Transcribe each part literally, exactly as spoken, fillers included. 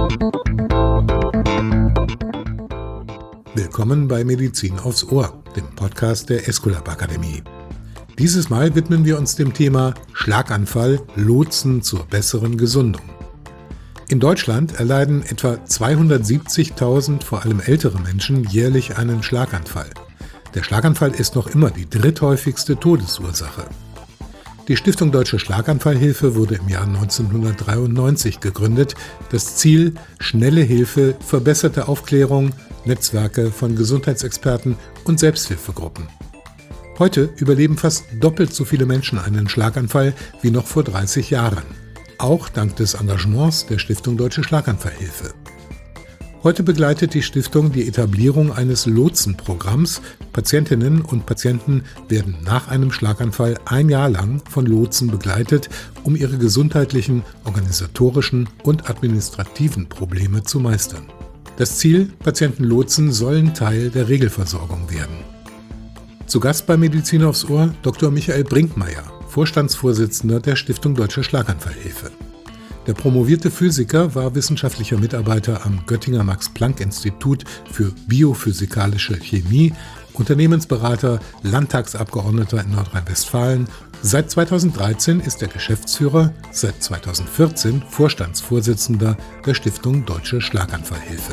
Willkommen bei Medizin aufs Ohr, dem Podcast der Esculap Akademie. Dieses Mal widmen wir uns dem Thema Schlaganfall, Lotsen zur besseren Gesundung. In Deutschland erleiden etwa zweihundertsiebzigtausend, vor allem ältere Menschen, jährlich einen Schlaganfall. Der Schlaganfall ist noch immer die dritthäufigste Todesursache. Die Stiftung Deutsche Schlaganfallhilfe wurde im Jahr neunzehnhundertdreiundneunzig gegründet. Das Ziel: schnelle Hilfe, verbesserte Aufklärung, Netzwerke von Gesundheitsexperten und Selbsthilfegruppen. Heute überleben fast doppelt so viele Menschen einen Schlaganfall wie noch vor dreißig Jahren. Auch dank des Engagements der Stiftung Deutsche Schlaganfallhilfe. Heute begleitet die Stiftung die Etablierung eines Lotsenprogramms. Patientinnen und Patienten werden nach einem Schlaganfall ein Jahr lang von Lotsen begleitet, um ihre gesundheitlichen, organisatorischen und administrativen Probleme zu meistern. Das Ziel: Patientenlotsen sollen Teil der Regelversorgung werden. Zu Gast bei Medizin aufs Ohr Doktor Michael Brinkmeier, Vorstandsvorsitzender der Stiftung Deutsche Schlaganfallhilfe. Der promovierte Physiker war wissenschaftlicher Mitarbeiter am Göttinger Max-Planck-Institut für biophysikalische Chemie, Unternehmensberater, Landtagsabgeordneter in Nordrhein-Westfalen. Seit zweitausenddreizehn ist er Geschäftsführer, seit zweitausendvierzehn Vorstandsvorsitzender der Stiftung Deutsche Schlaganfallhilfe.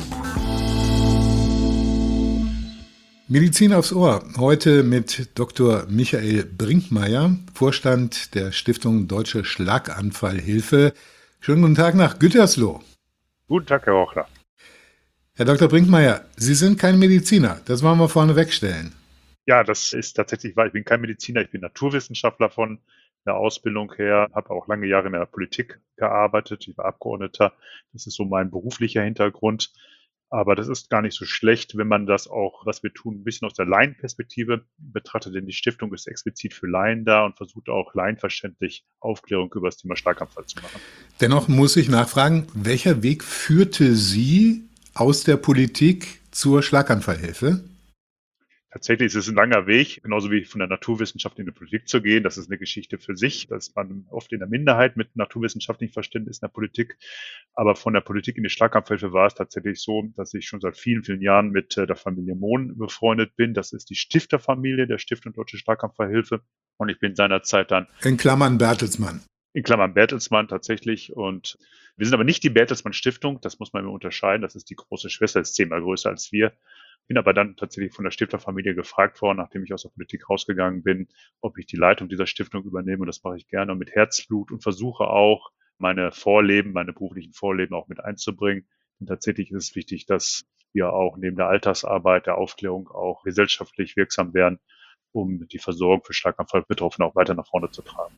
Medizin aufs Ohr, heute mit Doktor Michael Brinkmeier, Vorstand der Stiftung Deutsche Schlaganfallhilfe. Schönen guten Tag nach Gütersloh. Guten Tag, Herr Rochler. Herr Doktor Brinkmeier, Sie sind kein Mediziner, das wollen wir vorne wegstellen. Ja, das ist tatsächlich wahr. Ich bin kein Mediziner, ich bin Naturwissenschaftler von der Ausbildung her, habe auch lange Jahre in der Politik gearbeitet, ich war Abgeordneter, das ist so mein beruflicher Hintergrund. Aber das ist gar nicht so schlecht, wenn man das auch, was wir tun, ein bisschen aus der Laienperspektive betrachtet, denn die Stiftung ist explizit für Laien da und versucht auch laienverständlich Aufklärung über das Thema Schlaganfall zu machen. Dennoch muss ich nachfragen, welcher Weg führte Sie aus der Politik zur Schlaganfallhilfe? Tatsächlich ist es ein langer Weg, genauso wie von der Naturwissenschaft in die Politik zu gehen. Das ist eine Geschichte für sich. Da ist man oft in der Minderheit mit naturwissenschaftlichem Verständnis in der Politik. Aber von der Politik in die Schlaganfallhilfe war es tatsächlich so, dass ich schon seit vielen, vielen Jahren mit der Familie Mohn befreundet bin. Das ist die Stifterfamilie der Stiftung Deutsche Schlaganfallhilfe. Und ich bin seinerzeit dann... In Klammern Bertelsmann. In Klammern Bertelsmann tatsächlich. Und wir sind aber nicht die Bertelsmann Stiftung. Das muss man immer unterscheiden. Das ist die große Schwester, ist zehnmal größer als wir. Bin aber dann tatsächlich von der Stifterfamilie gefragt worden, nachdem ich aus der Politik rausgegangen bin, ob ich die Leitung dieser Stiftung übernehme. Und das mache ich gerne und mit Herzblut und versuche auch, meine Vorleben, meine beruflichen Vorleben auch mit einzubringen. Und tatsächlich ist es wichtig, dass wir auch neben der Alltagsarbeit, der Aufklärung auch gesellschaftlich wirksam werden, um die Versorgung für Schlaganfallbetroffene auch weiter nach vorne zu tragen.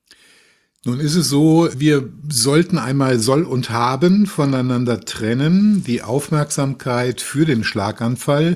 Nun ist es so, wir sollten einmal Soll und Haben voneinander trennen. Die Aufmerksamkeit für den Schlaganfall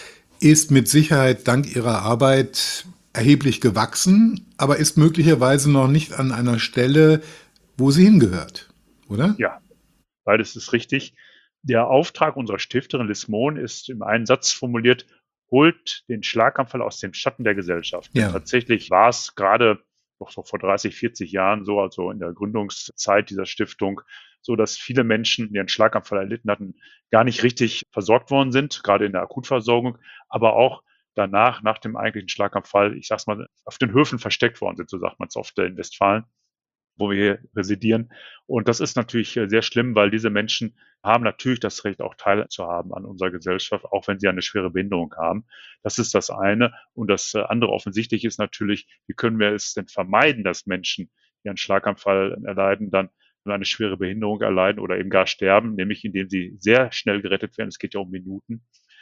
ist mit Sicherheit dank Ihrer Arbeit erheblich gewachsen, aber ist möglicherweise noch nicht an einer Stelle, wo sie hingehört, oder? Ja, beides ist richtig. Der Auftrag unserer Stifterin Liz Mohn ist in einem Satz formuliert: holt den Schlaganfall aus dem Schatten der Gesellschaft. Ja. Tatsächlich war es gerade noch so vor dreißig, vierzig Jahren so, also in der Gründungszeit dieser Stiftung, so dass viele Menschen, die einen Schlaganfall erlitten hatten, gar nicht richtig versorgt worden sind, gerade in der Akutversorgung, aber auch danach, nach dem eigentlichen Schlaganfall, ich sag's mal, auf den Höfen versteckt worden sind, so sagt man es oft in Westfalen, wo wir hier residieren. Und das ist natürlich sehr schlimm, weil diese Menschen haben natürlich das Recht, auch teilzuhaben an unserer Gesellschaft, auch wenn sie eine schwere Behinderung haben. Das ist das eine. Und das andere offensichtlich ist natürlich, wie können wir es denn vermeiden, dass Menschen, die einen Schlaganfall erleiden, dann eine schwere Behinderung erleiden oder eben gar sterben, nämlich indem sie sehr schnell gerettet werden. Es geht ja um Minuten.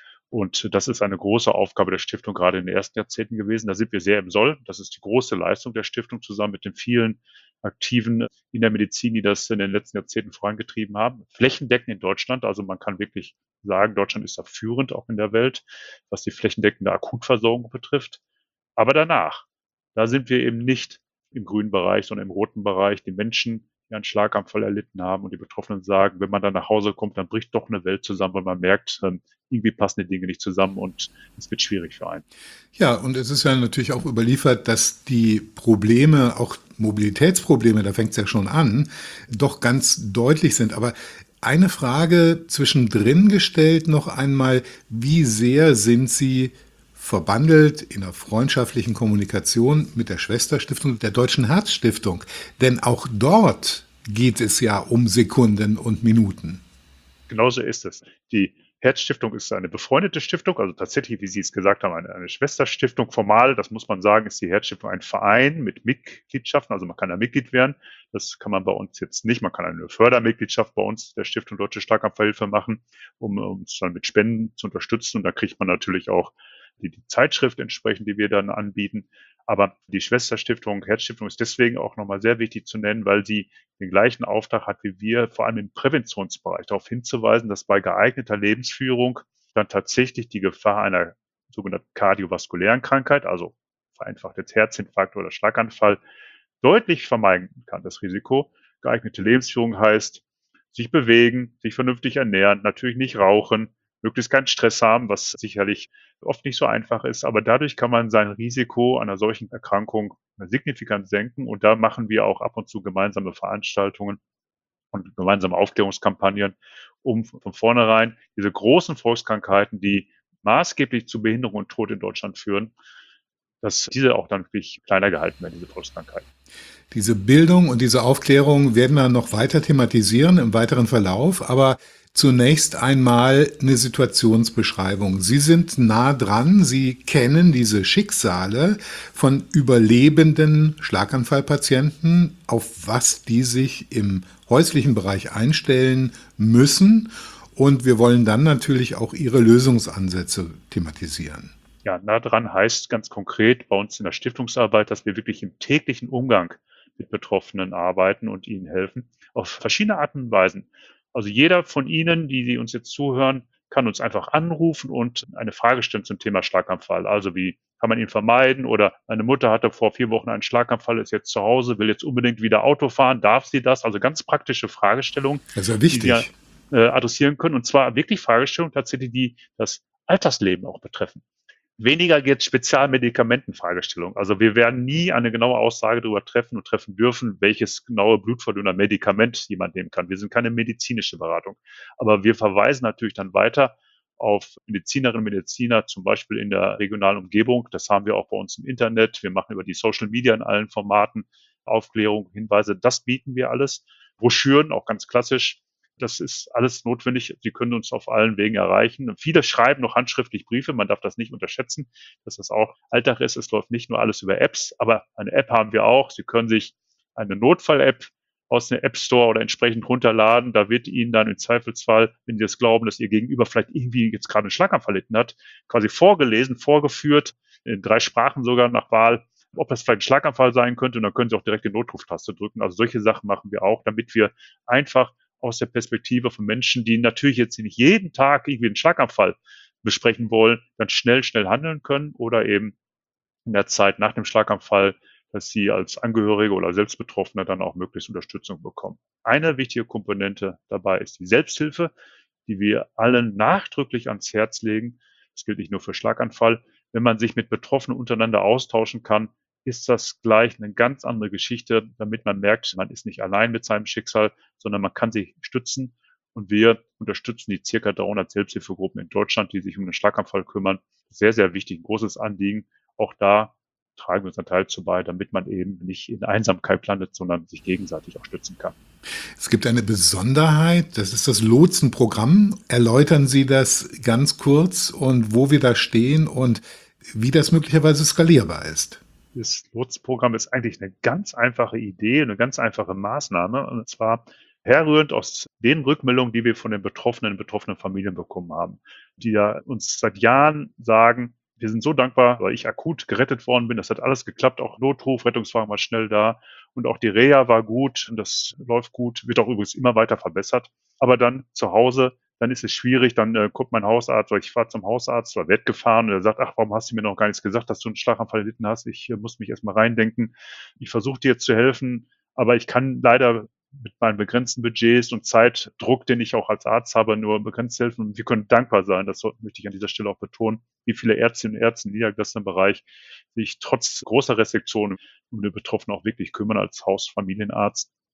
Und das ist eine große Aufgabe der Stiftung gerade in den ersten Jahrzehnten gewesen. Da sind wir sehr im Soll. Das ist die große Leistung der Stiftung zusammen mit den vielen Aktiven in der Medizin, die das in den letzten Jahrzehnten vorangetrieben haben. Flächendeckend in Deutschland. Also man kann wirklich sagen, Deutschland ist da führend auch in der Welt, was die flächendeckende Akutversorgung betrifft. Aber danach, da sind wir eben nicht im grünen Bereich, sondern im roten Bereich. Die Menschen, die einen Schlaganfall erlitten haben und die Betroffenen sagen, wenn man dann nach Hause kommt, dann bricht doch eine Welt zusammen, weil man merkt, irgendwie passen die Dinge nicht zusammen und es wird schwierig für einen. Ja, und es ist ja natürlich auch überliefert, dass die Probleme, auch Mobilitätsprobleme, da fängt es ja schon an, doch ganz deutlich sind. Aber Eine Frage zwischendrin gestellt noch einmal, wie sehr sind Sie verbandelt in einer freundschaftlichen Kommunikation mit der Schwesterstiftung der Deutschen Herzstiftung? Denn auch dort geht es ja um Sekunden und Minuten. Genauso ist es. Die Herzstiftung ist eine befreundete Stiftung, also tatsächlich, wie Sie es gesagt haben, eine, eine Schwesterstiftung. Formal, das muss man sagen, ist die Herzstiftung ein Verein mit Mitgliedschaften, also man kann da Mitglied werden. Das kann man bei uns jetzt nicht. Man kann eine Fördermitgliedschaft bei uns der Stiftung Deutsche Schlaganfallhilfe machen, um uns dann mit Spenden zu unterstützen. Und da kriegt man natürlich auch die, die Zeitschrift entsprechend, die wir dann anbieten. Aber die Schwesterstiftung, Herzstiftung ist deswegen auch nochmal sehr wichtig zu nennen, weil sie den gleichen Auftrag hat wie wir, vor allem im Präventionsbereich, darauf hinzuweisen, dass bei geeigneter Lebensführung dann tatsächlich die Gefahr einer sogenannten kardiovaskulären Krankheit, also vereinfacht jetzt Herzinfarkt oder Schlaganfall, deutlich vermeiden kann, das Risiko. Geeignete Lebensführung heißt, sich bewegen, sich vernünftig ernähren, natürlich nicht rauchen, möglichst keinen Stress haben, was sicherlich oft nicht so einfach ist. Aber dadurch kann man sein Risiko einer solchen Erkrankung signifikant senken. Und da machen wir auch ab und zu gemeinsame Veranstaltungen und gemeinsame Aufklärungskampagnen, um von vornherein diese großen Volkskrankheiten, die maßgeblich zu Behinderung und Tod in Deutschland führen, dass diese auch dann wirklich kleiner gehalten werden, diese Volkskrankheiten. Diese Bildung und diese Aufklärung werden wir noch weiter thematisieren im weiteren Verlauf, aber zunächst einmal eine Situationsbeschreibung. Sie sind nah dran, Sie kennen diese Schicksale von überlebenden Schlaganfallpatienten, auf was die sich im häuslichen Bereich einstellen müssen. Und wir wollen dann natürlich auch Ihre Lösungsansätze thematisieren. Ja, nah dran heißt ganz konkret bei uns in der Stiftungsarbeit, dass wir wirklich im täglichen Umgang mit Betroffenen arbeiten und ihnen helfen, auf verschiedene Arten und Weisen. Also jeder von Ihnen, die, die uns jetzt zuhören, kann uns einfach anrufen und eine Frage stellen zum Thema Schlaganfall. Also wie kann man ihn vermeiden? Oder meine Mutter hatte vor vier Wochen einen Schlaganfall, ist jetzt zu Hause, will jetzt unbedingt wieder Auto fahren. Darf sie das? Also ganz praktische Fragestellungen, Das ist ja die wichtig. wir äh, adressieren können. Und zwar wirklich Fragestellungen tatsächlich, die das Alltagsleben auch betreffen. Weniger jetzt Spezialmedikamentenfragestellung. Also wir werden nie eine genaue Aussage darüber treffen und treffen dürfen, welches genaue Blutverdünner Medikament jemand nehmen kann. Wir sind keine medizinische Beratung. Aber wir verweisen natürlich dann weiter auf Medizinerinnen und Mediziner, zum Beispiel in der regionalen Umgebung. Das haben wir auch bei uns im Internet. Wir machen über die Social Media in allen Formaten Aufklärung, Hinweise. Das bieten wir alles. Broschüren, auch ganz klassisch. Das ist alles notwendig. Sie können uns auf allen Wegen erreichen. Viele schreiben noch handschriftlich Briefe. Man darf das nicht unterschätzen, dass das auch Alltag ist. Es läuft nicht nur alles über Apps, aber eine App haben wir auch. Sie können sich eine Notfall-App aus dem App Store oder entsprechend runterladen. Da wird Ihnen dann im Zweifelsfall, wenn Sie das glauben, dass Ihr Gegenüber vielleicht irgendwie jetzt gerade einen Schlaganfall erlitten hat, quasi vorgelesen, vorgeführt, in drei Sprachen sogar nach Wahl, ob das vielleicht ein Schlaganfall sein könnte. Und dann können Sie auch direkt die Notruftaste drücken. Also solche Sachen machen wir auch, damit wir einfach aus der Perspektive von Menschen, die natürlich jetzt nicht jeden Tag irgendwie einen Schlaganfall besprechen wollen, dann schnell, schnell handeln können oder eben in der Zeit nach dem Schlaganfall, dass sie als Angehörige oder Selbstbetroffene dann auch möglichst Unterstützung bekommen. Eine wichtige Komponente dabei ist die Selbsthilfe, die wir allen nachdrücklich ans Herz legen. Das gilt nicht nur für Schlaganfall. Wenn man sich mit Betroffenen untereinander austauschen kann, ist das gleich eine ganz andere Geschichte, damit man merkt, man ist nicht allein mit seinem Schicksal, sondern man kann sich stützen. Und wir unterstützen die circa dreihundert Selbsthilfegruppen in Deutschland, die sich um den Schlaganfall kümmern. Sehr, sehr wichtig, großes Anliegen. Auch da tragen wir unseren Teil zu bei, damit man eben nicht in Einsamkeit landet, sondern sich gegenseitig auch stützen kann. Es gibt eine Besonderheit, das ist das Lotsenprogramm. Erläutern Sie das ganz kurz und wo wir da stehen und wie das möglicherweise skalierbar ist. Das Lotsenprogramm ist eigentlich eine ganz einfache Idee, eine ganz einfache Maßnahme, und zwar herrührend aus den Rückmeldungen, die wir von den betroffenen, betroffenen Familien bekommen haben, die ja uns seit Jahren sagen, wir sind so dankbar, weil ich akut gerettet worden bin. Das hat alles geklappt, auch Notruf, Rettungswagen war schnell da und auch die Reha war gut und das läuft gut, wird auch übrigens immer weiter verbessert. Aber dann zu Hause, dann ist es schwierig, dann äh, kommt mein Hausarzt oder ich fahre zum Hausarzt oder werde gefahren und er sagt, ach, warum hast du mir noch gar nichts gesagt, dass du einen Schlaganfall erlitten hast? Ich äh, muss mich erstmal reindenken. Ich versuche dir zu helfen, aber ich kann leider mit meinen begrenzten Budgets und Zeitdruck, den ich auch als Arzt habe, nur begrenzt helfen. Und wir können dankbar sein, das möchte ich an dieser Stelle auch betonen, wie viele Ärztinnen und Ärzte im niedergelassenen Bereich sich trotz großer Restriktionen um die Betroffenen auch wirklich kümmern als Hausfamilienarzt.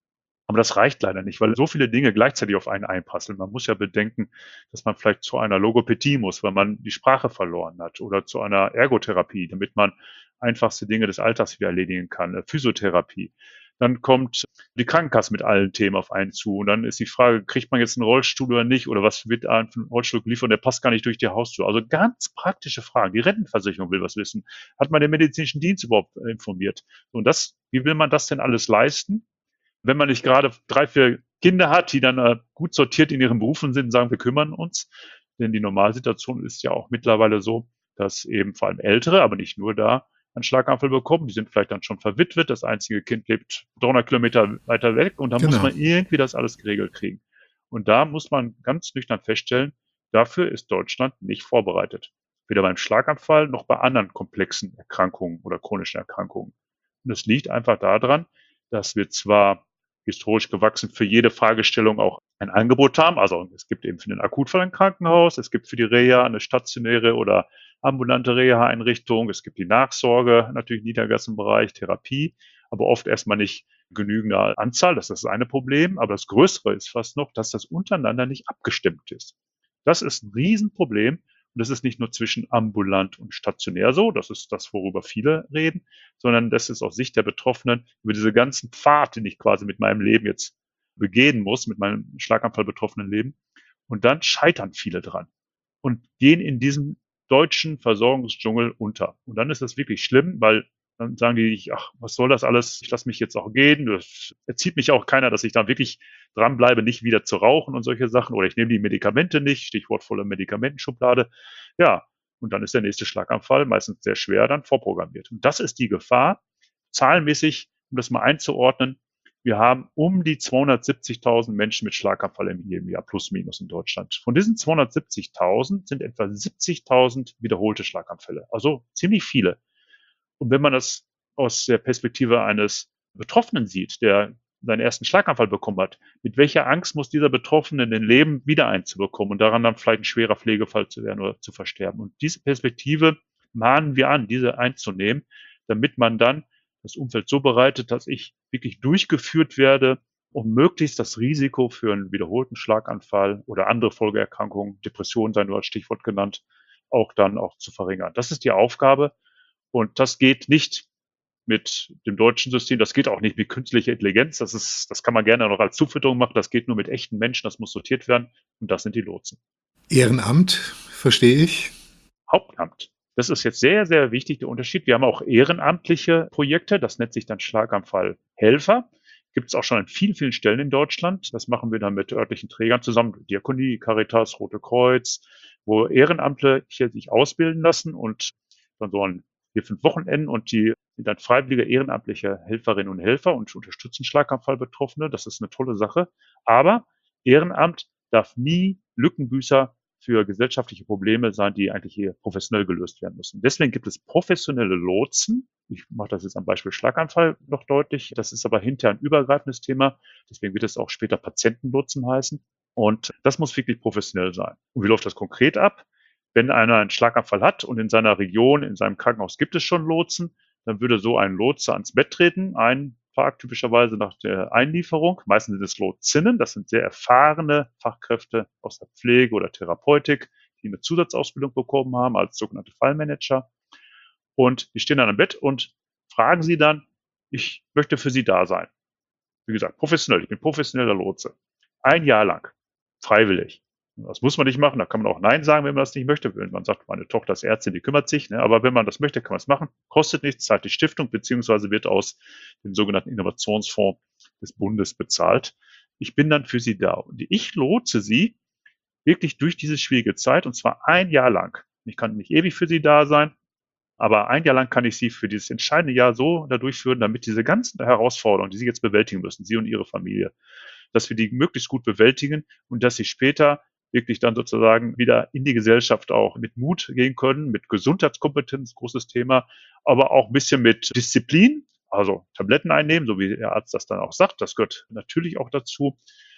Aber das reicht leider nicht, weil so viele Dinge gleichzeitig auf einen einprasseln. Man muss ja bedenken, dass man vielleicht zu einer Logopädie muss, weil man die Sprache verloren hat, oder zu einer Ergotherapie, damit man einfachste Dinge des Alltags wieder erledigen kann, äh, Physiotherapie. Dann kommt die Krankenkasse mit allen Themen auf einen zu. Und dann ist die Frage, kriegt man jetzt einen Rollstuhl oder nicht? Oder was wird einem für einen Rollstuhl geliefert? Und der passt gar nicht durch die Haustür. Also ganz praktische Fragen. Die Rentenversicherung will was wissen. Hat man den medizinischen Dienst überhaupt äh, informiert? Und das, wie will man das denn alles leisten, wenn man nicht gerade drei, vier Kinder hat, die dann äh, gut sortiert in ihren Berufen sind und sagen, wir kümmern uns? Denn die Normalsituation ist ja auch mittlerweile so, dass eben vor allem Ältere, aber nicht nur da, einen Schlaganfall bekommen. Die sind vielleicht dann schon verwitwet. Das einzige Kind lebt dreihundert Kilometer weiter weg und da muss Genau. man irgendwie das alles geregelt kriegen. Und da muss man ganz nüchtern feststellen, dafür ist Deutschland nicht vorbereitet. Weder beim Schlaganfall noch bei anderen komplexen Erkrankungen oder chronischen Erkrankungen. Und das liegt einfach daran, dass wir zwar historisch gewachsen für jede Fragestellung auch ein Angebot haben. Also es gibt eben für den Akutfall ein Krankenhaus, es gibt für die Reha eine stationäre oder ambulante Reha-Einrichtung, es gibt die Nachsorge, natürlich im niedergelassenen Bereich, Therapie, aber oft erstmal nicht genügende Anzahl. Das ist das eine Problem. Aber das Größere ist fast noch, dass das untereinander nicht abgestimmt ist. Das ist ein Riesenproblem. Und das ist nicht nur zwischen ambulant und stationär so, das ist das, worüber viele reden, sondern das ist aus Sicht der Betroffenen über diese ganzen Pfad, den ich quasi mit meinem Leben jetzt begehen muss, mit meinem Schlaganfall betroffenen Leben. Und dann scheitern viele dran und gehen in diesem deutschen Versorgungsdschungel unter. Und dann ist das wirklich schlimm, weil dann sagen die, ach, was soll das alles? Ich lasse mich jetzt auch gehen. Das erzieht mich auch keiner, dass ich da wirklich dranbleibe, nicht wieder zu rauchen und solche Sachen. Oder ich nehme die Medikamente nicht, Stichwort volle Medikamentenschublade. Ja, und dann ist der nächste Schlaganfall meistens sehr schwer dann vorprogrammiert. Und das ist die Gefahr. Zahlenmäßig, um das mal einzuordnen, wir haben um die zweihundertsiebzigtausend Menschen mit Schlaganfall im jedem Jahr, plus minus in Deutschland. Von diesen zweihundertsiebzigtausend sind etwa siebzigtausend wiederholte Schlaganfälle, also ziemlich viele. Und wenn man das aus der Perspektive eines Betroffenen sieht, der seinen ersten Schlaganfall bekommen hat, mit welcher Angst muss dieser Betroffene in den Leben wieder einzubekommen und daran dann vielleicht ein schwerer Pflegefall zu werden oder zu versterben. Und diese Perspektive mahnen wir an, diese einzunehmen, damit man dann das Umfeld so bereitet, dass ich wirklich durchgeführt werde, um möglichst das Risiko für einen wiederholten Schlaganfall oder andere Folgeerkrankungen, Depressionen sei nur als Stichwort genannt, auch dann auch zu verringern. Das ist die Aufgabe und das geht nicht mit dem deutschen System, das geht auch nicht mit künstlicher Intelligenz, das ist, das kann man gerne noch als Zufütterung machen, das geht nur mit echten Menschen, das muss sortiert werden und das sind die Lotsen. Ehrenamt, verstehe ich. Hauptamt. Das ist jetzt sehr, sehr wichtig, der Unterschied. Wir haben auch ehrenamtliche Projekte, das nennt sich dann Schlaganfallhelfer. Gibt es auch schon an vielen, vielen Stellen in Deutschland. Das machen wir dann mit örtlichen Trägern zusammen, Diakonie, Caritas, Rote Kreuz, wo Ehrenamtliche sich ausbilden lassen und dann so an vier, fünf Wochenenden und die sind dann freiwillige ehrenamtliche Helferinnen und Helfer und unterstützen Schlaganfallbetroffene. Das ist eine tolle Sache. Aber Ehrenamt darf nie Lückenbüßer für gesellschaftliche Probleme sein, die eigentlich hier professionell gelöst werden müssen. Deswegen gibt es professionelle Lotsen. Ich mache das jetzt am Beispiel Schlaganfall noch deutlich. Das ist aber hinterher ein übergreifendes Thema. Deswegen wird es auch später Patientenlotsen heißen. Und das muss wirklich professionell sein. Und wie läuft das konkret ab? Wenn einer einen Schlaganfall hat und in seiner Region, in seinem Krankenhaus gibt es schon Lotsen, dann würde so ein Lotse ans Bett treten, ein Tag typischerweise nach der Einlieferung. Meistens sind es Lotsinnen, das sind sehr erfahrene Fachkräfte aus der Pflege oder Therapeutik, die eine Zusatzausbildung bekommen haben als sogenannte Fallmanager. Und die stehen dann am Bett und fragen sie dann, ich möchte für Sie da sein. Wie gesagt, professionell, ich bin professioneller Lotse. Ein Jahr lang, freiwillig. Das muss man nicht machen, da kann man auch Nein sagen, wenn man das nicht möchte. Wenn man sagt, meine Tochter ist Ärztin, die kümmert sich, ne? Aber wenn man das möchte, kann man es machen. Kostet nichts, zahlt die Stiftung, beziehungsweise wird aus dem sogenannten Innovationsfonds des Bundes bezahlt. Ich bin dann für Sie da. Und ich lotse Sie wirklich durch diese schwierige Zeit, und zwar ein Jahr lang. Ich kann nicht ewig für Sie da sein, aber ein Jahr lang kann ich Sie für dieses entscheidende Jahr so da durchführen, damit diese ganzen Herausforderungen, die Sie jetzt bewältigen müssen, Sie und Ihre Familie, dass wir die möglichst gut bewältigen und dass Sie später wirklich dann sozusagen wieder in die Gesellschaft auch mit Mut gehen können, mit Gesundheitskompetenz, großes Thema, aber auch ein bisschen mit Disziplin, also Tabletten einnehmen, so wie der Arzt das dann auch sagt, das gehört natürlich auch dazu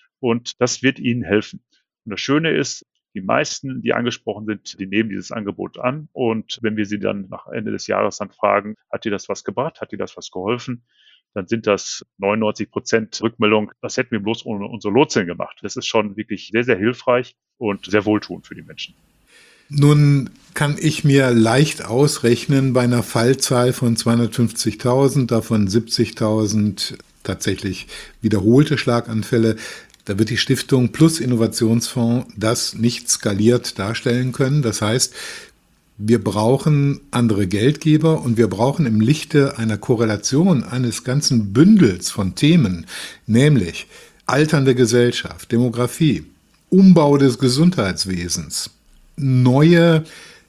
und das wird Ihnen helfen. Und das Schöne ist, die meisten, die angesprochen sind, die nehmen dieses Angebot an und wenn wir sie dann nach Ende des Jahres dann fragen, hat dir das was gebracht, hat dir das was geholfen, dann sind das neunundneunzig Prozent Rückmeldung, das hätten wir bloß ohne unsere Lotsin gemacht. Das ist schon wirklich sehr, sehr hilfreich und sehr wohltuend für die Menschen. Nun kann ich mir leicht ausrechnen, bei einer Fallzahl von zweihundertfünfzigtausend, davon siebzigtausend tatsächlich wiederholte Schlaganfälle, da wird die Stiftung plus Innovationsfonds das nicht skaliert darstellen können. Das heißt, wir brauchen andere Geldgeber und wir brauchen im Lichte einer Korrelation eines ganzen Bündels von Themen, nämlich alternde Gesellschaft, Demografie, Umbau des Gesundheitswesens, neue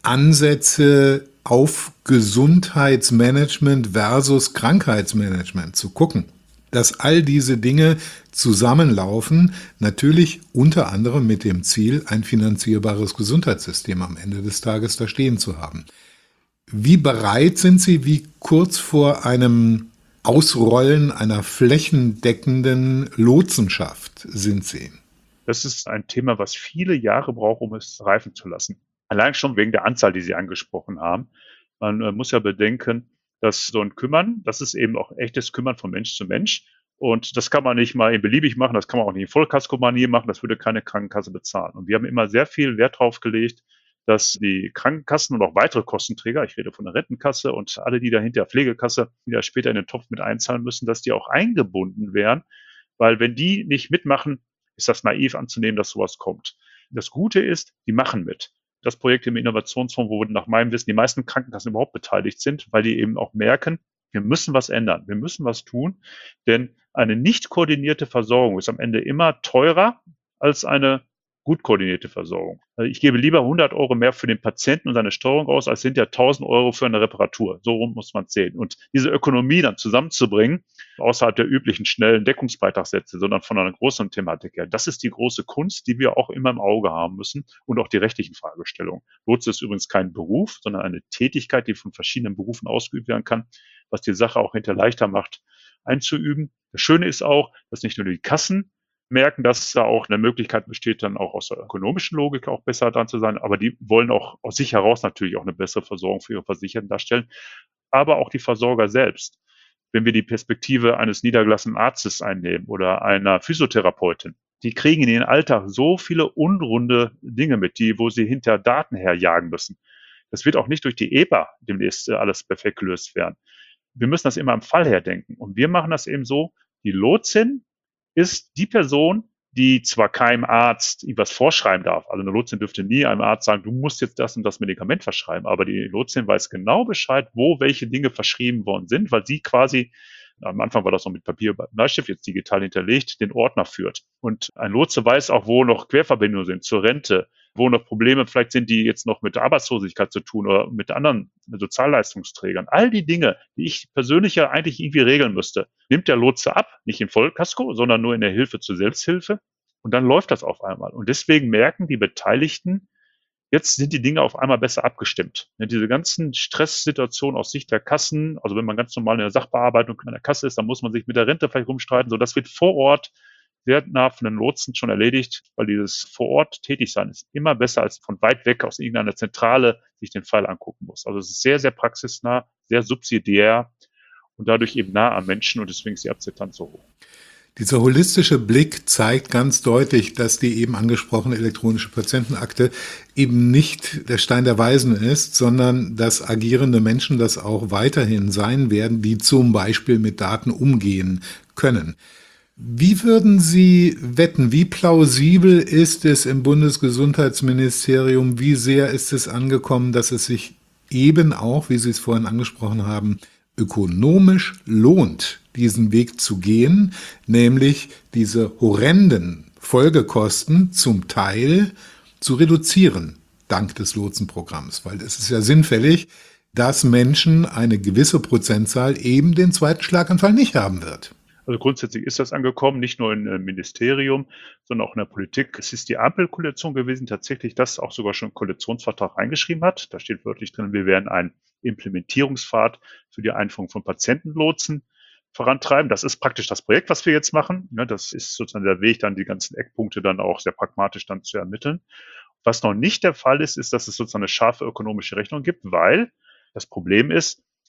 Ansätze auf Gesundheitsmanagement versus Krankheitsmanagement zu gucken, dass all diese Dinge zusammenlaufen, natürlich unter anderem mit dem Ziel, ein finanzierbares Gesundheitssystem am Ende des Tages da stehen zu haben. Wie bereit sind Sie, wie kurz vor einem Ausrollen einer flächendeckenden Lotsenschaft sind Sie? Das ist ein Thema, was viele Jahre braucht, um es reifen zu lassen. Allein schon wegen der Anzahl, die Sie angesprochen haben. Man äh, muss ja bedenken, dass so ein Kümmern, das ist eben auch echtes Kümmern von Mensch zu Mensch. Und das kann man nicht mal in beliebig machen, das kann man auch nicht in Vollkasko-Manier machen, das würde keine Krankenkasse bezahlen. Und wir haben immer sehr viel Wert darauf gelegt, dass die Krankenkassen und auch weitere Kostenträger, ich rede von der Rentenkasse und alle, die dahinter Pflegekasse, die da später in den Topf mit einzahlen müssen, dass die auch eingebunden werden. Weil wenn die nicht mitmachen, ist das naiv anzunehmen, dass sowas kommt. Das Gute ist, die machen mit. Das Projekt im Innovationsfonds, wo nach meinem Wissen die meisten Krankenkassen überhaupt beteiligt sind, weil die eben auch merken, wir müssen was ändern, wir müssen was tun, denn eine nicht koordinierte Versorgung ist am Ende immer teurer als eine gut koordinierte Versorgung. Also ich gebe lieber hundert Euro mehr für den Patienten und seine Steuerung aus, als hinterher tausend Euro für eine Reparatur. So rum muss man es sehen. Und diese Ökonomie dann zusammenzubringen, außerhalb der üblichen schnellen Deckungsbeitragssätze, sondern von einer großen Thematik her, das ist die große Kunst, die wir auch immer im Auge haben müssen und auch die rechtlichen Fragestellungen. Lotse ist übrigens kein Beruf, sondern eine Tätigkeit, die von verschiedenen Berufen ausgeübt werden kann, was die Sache auch hinterher leichter macht, einzuüben. Das Schöne ist auch, dass nicht nur die Kassen merken, dass da auch eine Möglichkeit besteht, dann auch aus der ökonomischen Logik auch besser dran zu sein. Aber die wollen auch aus sich heraus natürlich auch eine bessere Versorgung für ihre Versicherten darstellen. Aber auch die Versorger selbst. Wenn wir die Perspektive eines niedergelassenen Arztes einnehmen oder einer Physiotherapeutin, die kriegen in ihren Alltag so viele unrunde Dinge mit, die, wo sie hinter Daten herjagen müssen. Das wird auch nicht durch die E B A demnächst alles perfekt gelöst werden. Wir müssen das immer am Fall her denken. Und wir machen das eben so, die Lotsin ist die Person, die zwar keinem Arzt ihm was vorschreiben darf. Also eine Lotsin dürfte nie einem Arzt sagen, du musst jetzt das und das Medikament verschreiben. Aber die Lotsin weiß genau Bescheid, wo welche Dinge verschrieben worden sind, weil sie quasi, am Anfang war das noch mit Papier und Bleistift, jetzt digital hinterlegt, den Ordner führt. Und ein Lotse weiß auch, wo noch Querverbindungen sind zur Rente, wo noch Probleme vielleicht sind, die jetzt noch mit Arbeitslosigkeit zu tun oder mit anderen Sozialleistungsträgern. All die Dinge, die ich persönlich ja eigentlich irgendwie regeln müsste, nimmt der Lotse ab, nicht im Vollkasko, sondern nur in der Hilfe zur Selbsthilfe. Und dann läuft das auf einmal. Und deswegen merken die Beteiligten, jetzt sind die Dinge auf einmal besser abgestimmt. Ja, diese ganzen Stresssituationen aus Sicht der Kassen, also wenn man ganz normal in der Sachbearbeitung in der Kasse ist, dann muss man sich mit der Rente vielleicht rumstreiten. So, das wird vor Ort sehr nah von den Lotsen schon erledigt, weil dieses vor Ort tätig sein ist immer besser als von weit weg aus irgendeiner Zentrale sich den Fall angucken muss. Also es ist sehr, sehr praxisnah, sehr subsidiär und dadurch eben nah am Menschen und deswegen ist die Akzeptanz so hoch. Dieser holistische Blick zeigt ganz deutlich, dass die eben angesprochene elektronische Patientenakte eben nicht der Stein der Weisen ist, sondern dass agierende Menschen das auch weiterhin sein werden, die zum Beispiel mit Daten umgehen können. Wie würden Sie wetten, wie plausibel ist es im Bundesgesundheitsministerium, wie sehr ist es angekommen, dass es sich eben auch, wie Sie es vorhin angesprochen haben, ökonomisch lohnt, diesen Weg zu gehen, nämlich diese horrenden Folgekosten zum Teil zu reduzieren, dank des Lotsenprogramms, weil es ist ja sinnfällig, dass Menschen eine gewisse Prozentzahl eben den zweiten Schlaganfall nicht haben wird. Also grundsätzlich ist das angekommen, nicht nur im Ministerium, sondern auch in der Politik. Es ist die Ampelkoalition gewesen, tatsächlich das auch sogar schon im Koalitionsvertrag reingeschrieben hat. Da steht wörtlich drin, wir werden einen Implementierungspfad für die Einführung von Patientenlotsen vorantreiben. Das ist praktisch das Projekt, was wir jetzt machen. Das ist sozusagen der Weg, dann die ganzen Eckpunkte dann auch sehr pragmatisch dann zu ermitteln. Was noch nicht der Fall ist, ist, dass es sozusagen eine scharfe ökonomische Rechnung gibt, weil das Problem ist,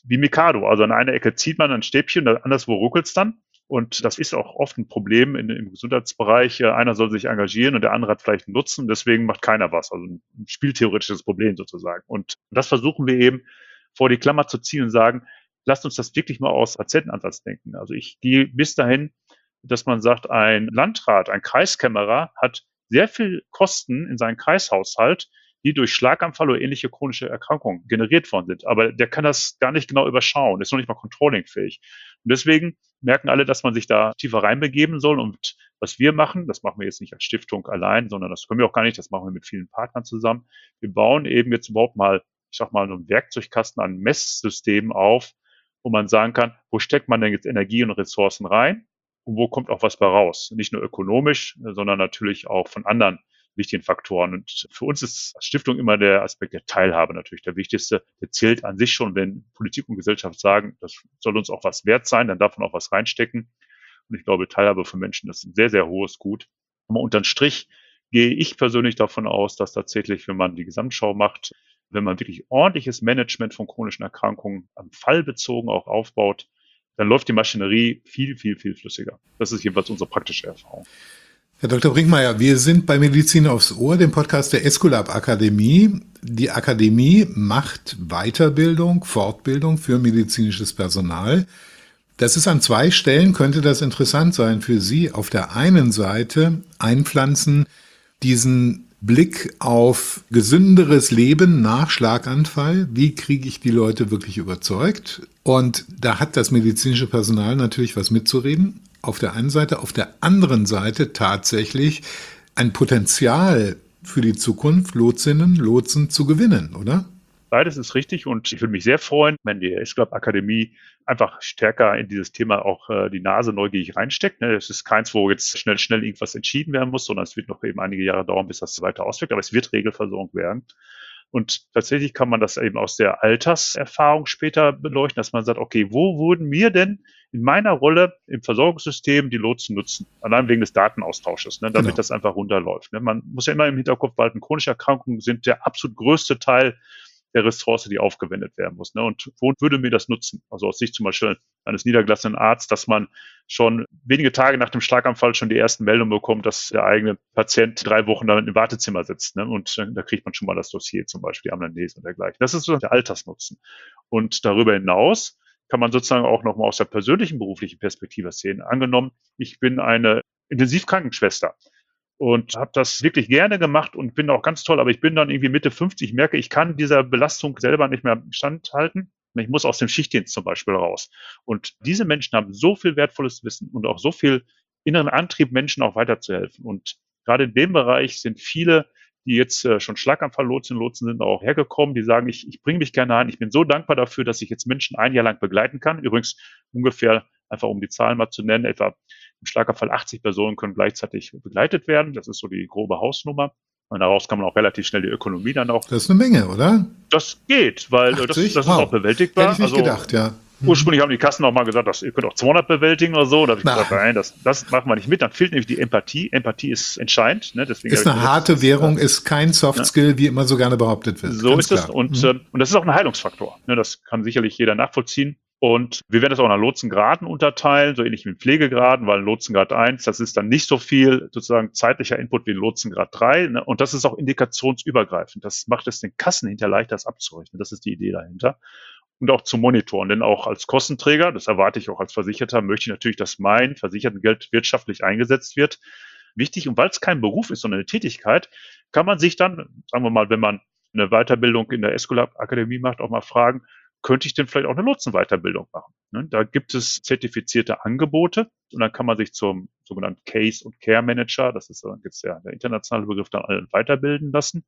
wie Mikado. Also an einer Ecke zieht man ein Stäbchen, anderswo ruckelt es dann. Und das ist auch oft ein Problem in, im Gesundheitsbereich. Einer soll sich engagieren und der andere hat vielleicht einen Nutzen, deswegen macht keiner was. Also ein spieltheoretisches Problem sozusagen. Und das versuchen wir eben vor die Klammer zu ziehen und sagen, lasst uns das wirklich mal aus Patientenansatz denken. Also ich gehe bis dahin, dass man sagt, ein Landrat, ein Kreiskämmerer hat sehr viel Kosten in seinen Kreishaushalt, die durch Schlaganfall oder ähnliche chronische Erkrankungen generiert worden sind. Aber der kann das gar nicht genau überschauen, ist noch nicht mal controllingfähig. Und deswegen merken alle, dass man sich da tiefer reinbegeben soll. Und was wir machen, das machen wir jetzt nicht als Stiftung allein, sondern das können wir auch gar nicht, das machen wir mit vielen Partnern zusammen. Wir bauen eben jetzt überhaupt mal, ich sag mal, so einen Werkzeugkasten an Messsystemen auf, wo man sagen kann, wo steckt man denn jetzt Energie und Ressourcen rein und wo kommt auch was bei raus? Nicht nur ökonomisch, sondern natürlich auch von anderen wichtigen Faktoren. Und für uns ist als Stiftung immer der Aspekt der Teilhabe natürlich der wichtigste. Der zählt an sich schon, wenn Politik und Gesellschaft sagen, das soll uns auch was wert sein, dann darf man auch was reinstecken. Und ich glaube, Teilhabe für Menschen ist ein sehr, sehr hohes Gut. Aber unterm Strich gehe ich persönlich davon aus, dass tatsächlich, wenn man die Gesamtschau macht, wenn man wirklich ordentliches Management von chronischen Erkrankungen am Fall bezogen auch aufbaut, dann läuft die Maschinerie viel, viel, viel flüssiger. Das ist jedenfalls unsere praktische Erfahrung. Herr Doktor Brinkmeier, wir sind bei Medizin aufs Ohr, dem Podcast der Esculap Akademie. Die Akademie macht Weiterbildung, Fortbildung für medizinisches Personal. Das ist an zwei Stellen, könnte das interessant sein für Sie. Auf der einen Seite einpflanzen diesen Blick auf gesünderes Leben nach Schlaganfall. Wie kriege ich die Leute wirklich überzeugt? Und da hat das medizinische Personal natürlich was mitzureden. Auf der einen Seite, auf der anderen Seite tatsächlich ein Potenzial für die Zukunft, Lotsinnen, Lotsen zu gewinnen, oder? Beides ist richtig und ich würde mich sehr freuen, wenn die Esculap Akademie einfach stärker in dieses Thema auch äh, die Nase neugierig reinsteckt. Ne? Es ist keins, wo jetzt schnell, schnell irgendwas entschieden werden muss, sondern es wird noch eben einige Jahre dauern, bis das weiter auswirkt, aber es wird Regelversorgung werden. Und tatsächlich kann man das eben aus der Alterserfahrung später beleuchten, dass man sagt, okay, wo wurden mir denn in meiner Rolle im Versorgungssystem die Lotsen nutzen? Allein wegen des Datenaustausches, ne, damit genau. das einfach runterläuft. Ne? Man muss ja immer im Hinterkopf behalten, chronische Erkrankungen sind der absolut größte Teil der Ressource, die aufgewendet werden muss. Ne? Und wo würde mir das nutzen? Also aus Sicht zum Beispiel eines niedergelassenen Arztes, dass man schon wenige Tage nach dem Schlaganfall schon die ersten Meldungen bekommt, dass der eigene Patient drei Wochen damit im Wartezimmer sitzt. Ne? Und äh, da kriegt man schon mal das Dossier, zum Beispiel die Anamnese und dergleichen. Das ist so der Altersnutzen. Und darüber hinaus kann man sozusagen auch nochmal aus der persönlichen beruflichen Perspektive sehen. Angenommen, ich bin eine Intensivkrankenschwester und habe das wirklich gerne gemacht und bin auch ganz toll, aber ich bin dann irgendwie Mitte fünfzig, merke, ich kann dieser Belastung selber nicht mehr standhalten. Ich muss aus dem Schichtdienst zum Beispiel raus. Und diese Menschen haben so viel wertvolles Wissen und auch so viel inneren Antrieb, Menschen auch weiterzuhelfen. Und gerade in dem Bereich sind viele, die jetzt äh, schon Schlaganfall-Lotsen Lotsen sind, auch hergekommen, die sagen, ich, ich bringe mich gerne ein. Ich bin so dankbar dafür, dass ich jetzt Menschen ein Jahr lang begleiten kann. Übrigens ungefähr, einfach um die Zahlen mal zu nennen, etwa im Schlaganfall achtzig Personen können gleichzeitig begleitet werden. Das ist so die grobe Hausnummer. Und daraus kann man auch relativ schnell die Ökonomie dann auch. Das ist eine Menge, oder? Das geht, weil achtzig? das, das wow. ist auch bewältigbar. Hätte ich nicht also, gedacht, ja. Mhm. Ursprünglich haben die Kassen auch mal gesagt, dass ihr könnt auch zweihundert bewältigen oder so. Da habe ich Na. gesagt, nein, das, das machen wir nicht mit. Dann fehlt nämlich die Empathie. Empathie ist entscheidend. Ne? Deswegen ist eine gesagt, harte Währung, ist, ist kein Soft-Skill, ja. wie immer so gerne behauptet wird. So Ganz ist klar. es. Und, mhm. äh, und das ist auch ein Heilungsfaktor. Ne? Das kann sicherlich jeder nachvollziehen. Und wir werden das auch nach Lotsengraden unterteilen, so ähnlich wie in Pflegegraden, weil Lotsengrad eins, das ist dann nicht so viel sozusagen zeitlicher Input wie in Lotsengrad drei. Ne? Und das ist auch indikationsübergreifend. Das macht es den Kassen hinterher leichter, das abzurechnen. Das ist die Idee dahinter. Und auch zu monitoren. Denn auch als Kostenträger, das erwarte ich auch als Versicherter, möchte ich natürlich, dass mein Versichertengeld wirtschaftlich eingesetzt wird. Wichtig, und weil es kein Beruf ist, sondern eine Tätigkeit, kann man sich dann, sagen wir mal, wenn man eine Weiterbildung in der Esculap Akademie macht, auch mal fragen, könnte ich denn vielleicht auch eine Lotsenweiterbildung machen? Ne? Da gibt es zertifizierte Angebote und dann kann man sich zum sogenannten Case- und Care-Manager, das ist jetzt der, der internationale Begriff, dann allen weiterbilden lassen.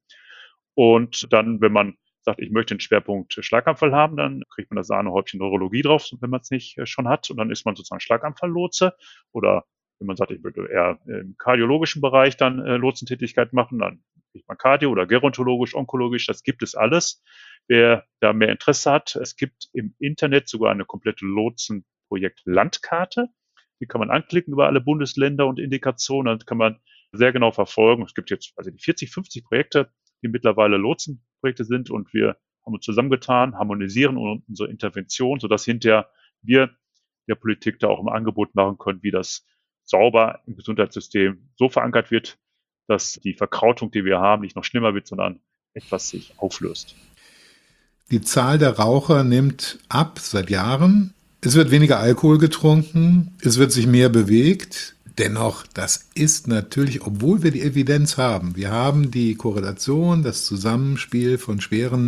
Und dann, wenn man sagt, ich möchte einen Schwerpunkt Schlaganfall haben, dann kriegt man das Sahnehäubchen Neurologie drauf, wenn man es nicht schon hat. Und dann ist man sozusagen Schlaganfall-Lotse. Oder wenn man sagt, ich würde eher im kardiologischen Bereich dann äh, Lotsentätigkeit machen, dann kriegt man Kardio oder gerontologisch, onkologisch, das gibt es alles. Wer da mehr Interesse hat, es gibt im Internet sogar eine komplette Lotsenprojekt-Landkarte. Die kann man anklicken über alle Bundesländer und Indikationen. Dann kann man sehr genau verfolgen. Es gibt jetzt also die vierzig, fünfzig Projekte, die mittlerweile Lotsenprojekte sind und wir haben uns zusammengetan, harmonisieren unsere Intervention, sodass hinterher wir der Politik da auch ein Angebot machen können, wie das sauber im Gesundheitssystem so verankert wird, dass die Verkrautung, die wir haben, nicht noch schlimmer wird, sondern etwas sich auflöst. Die Zahl der Raucher nimmt ab seit Jahren. Es wird weniger Alkohol getrunken, es wird sich mehr bewegt. Dennoch, das ist natürlich, obwohl wir die Evidenz haben, wir haben die Korrelation, das Zusammenspiel von schweren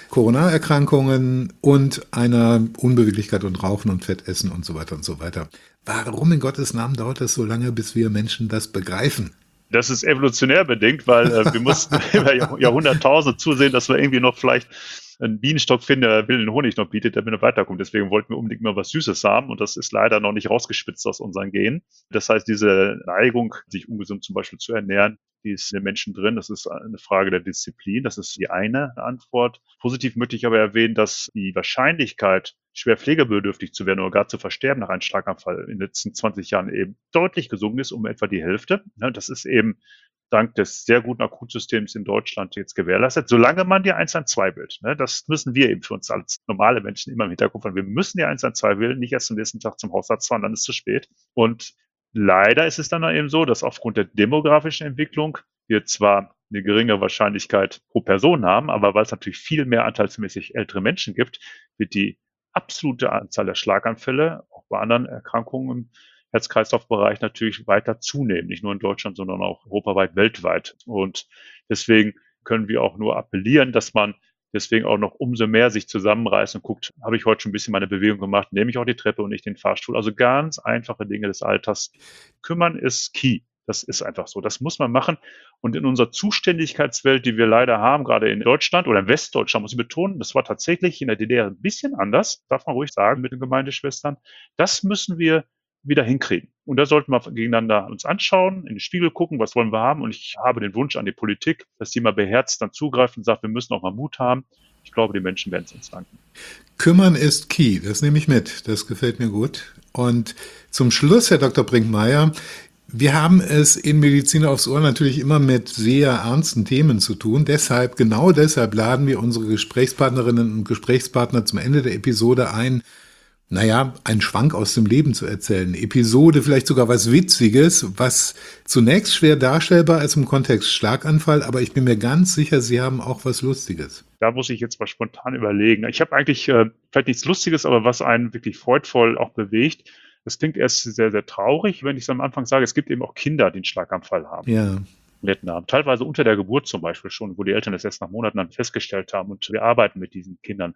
Coronaerkrankungen und einer Unbeweglichkeit und Rauchen und Fettessen und so weiter und so weiter. Warum in Gottes Namen dauert das so lange, bis wir Menschen das begreifen? Das ist evolutionär bedingt, weil äh, wir mussten über Jahrhunderttausende zusehen, dass wir irgendwie noch vielleicht einen Bienenstock finden, der wilden Honig noch bietet, damit er weiterkommt. Deswegen wollten wir unbedingt mal was Süßes haben und das ist leider noch nicht rausgespitzt aus unseren Genen. Das heißt, diese Neigung, sich ungesund zum Beispiel zu ernähren, die ist in den Menschen drin. Das ist eine Frage der Disziplin. Das ist die eine Antwort. Positiv möchte ich aber erwähnen, dass die Wahrscheinlichkeit, schwer pflegebedürftig zu werden oder gar zu versterben nach einem Schlaganfall in den letzten zwanzig Jahren eben deutlich gesunken ist, um etwa die Hälfte. Das ist eben dank des sehr guten Akutsystems in Deutschland jetzt gewährleistet, solange man die eins eins zwei wählt. Das müssen wir eben für uns als normale Menschen immer im Hinterkopf haben. Wir müssen die eins eins zwei wählen, nicht erst am nächsten Tag zum Hausarzt fahren, dann ist es zu spät. Und leider ist es dann eben so, dass aufgrund der demografischen Entwicklung wir zwar eine geringere Wahrscheinlichkeit pro Person haben, aber weil es natürlich viel mehr anteilsmäßig ältere Menschen gibt, wird die absolute Anzahl der Schlaganfälle, auch bei anderen Erkrankungen im Herz-Kreislauf-Bereich natürlich weiter zunehmen, nicht nur in Deutschland, sondern auch europaweit, weltweit. Und deswegen können wir auch nur appellieren, dass man deswegen auch noch umso mehr sich zusammenreißt und guckt, habe ich heute schon ein bisschen meine Bewegung gemacht, nehme ich auch die Treppe und nicht den Fahrstuhl. Also ganz einfache Dinge des Alters. Kümmern ist key. Das ist einfach so. Das muss man machen. Und in unserer Zuständigkeitswelt, die wir leider haben, gerade in Deutschland oder in Westdeutschland, muss ich betonen, das war tatsächlich in der D D R ein bisschen anders, darf man ruhig sagen, mit den Gemeindeschwestern. Das müssen wir wieder hinkriegen. Und da sollten wir gegeneinander uns anschauen, in den Spiegel gucken, was wollen wir haben. Und ich habe den Wunsch an die Politik, dass die mal beherzt dann zugreift und sagt, wir müssen auch mal Mut haben. Ich glaube, die Menschen werden es uns danken. Kümmern ist key, das nehme ich mit. Das gefällt mir gut. Und zum Schluss, Herr Doktor Brinkmeyer, wir haben es in Medizin aufs Ohr natürlich immer mit sehr ernsten Themen zu tun. Deshalb, genau deshalb laden wir unsere Gesprächspartnerinnen und Gesprächspartner zum Ende der Episode ein, naja, einen Schwank aus dem Leben zu erzählen. Episode, vielleicht sogar was Witziges, was zunächst schwer darstellbar ist im Kontext Schlaganfall, aber ich bin mir ganz sicher, Sie haben auch was Lustiges. Da muss ich jetzt mal spontan überlegen. Ich habe eigentlich äh, vielleicht nichts Lustiges, aber was einen wirklich freudvoll auch bewegt. Das klingt erst sehr, sehr traurig, wenn ich es am Anfang sage. Es gibt eben auch Kinder, die einen Schlaganfall haben. Ja. Haben. Teilweise unter der Geburt zum Beispiel schon, wo die Eltern das erst nach Monaten dann festgestellt haben. Und wir arbeiten mit diesen Kindern.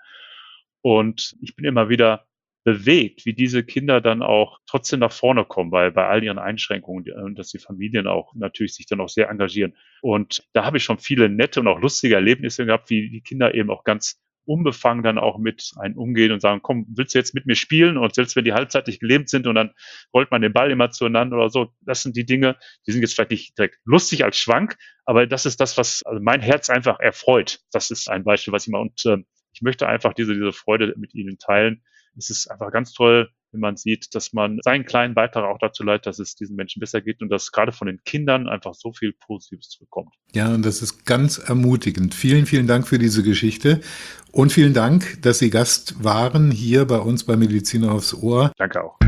Und ich bin immer wieder bewegt, wie diese Kinder dann auch trotzdem nach vorne kommen, weil bei all ihren Einschränkungen, und dass die Familien auch natürlich sich dann auch sehr engagieren. Und da habe ich schon viele nette und auch lustige Erlebnisse gehabt, wie die Kinder eben auch ganz unbefangen dann auch mit einem umgehen und sagen, komm, willst du jetzt mit mir spielen? Und selbst wenn die halbzeitig gelähmt sind und dann rollt man den Ball immer zueinander oder so, das sind die Dinge, die sind jetzt vielleicht nicht direkt lustig als Schwank, aber das ist das, was also mein Herz einfach erfreut. Das ist ein Beispiel, was ich mal, und äh, ich möchte einfach diese, diese Freude mit Ihnen teilen. Es ist einfach ganz toll, wenn man sieht, dass man seinen kleinen Beitrag auch dazu leistet, dass es diesen Menschen besser geht und dass gerade von den Kindern einfach so viel Positives zurückkommt. Ja, und das ist ganz ermutigend. Vielen, vielen Dank für diese Geschichte und vielen Dank, dass Sie Gast waren hier bei uns bei Medizin aufs Ohr. Danke auch.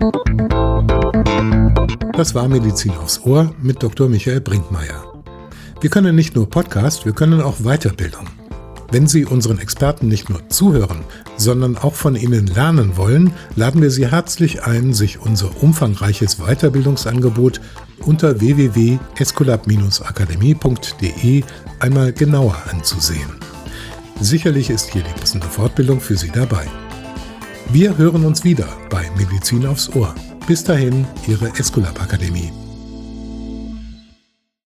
Das war Medizin aufs Ohr mit Doktor Michael Brinkmeyer. Wir können nicht nur Podcast, wir können auch Weiterbildung. Wenn Sie unseren Experten nicht nur zuhören, sondern auch von ihnen lernen wollen, laden wir Sie herzlich ein, sich unser umfangreiches Weiterbildungsangebot unter w w w punkt escolab akademie punkt d e einmal genauer anzusehen. Sicherlich ist hier die passende Fortbildung für Sie dabei. Wir hören uns wieder bei Medizin aufs Ohr. Bis dahin, Ihre Escolab Akademie.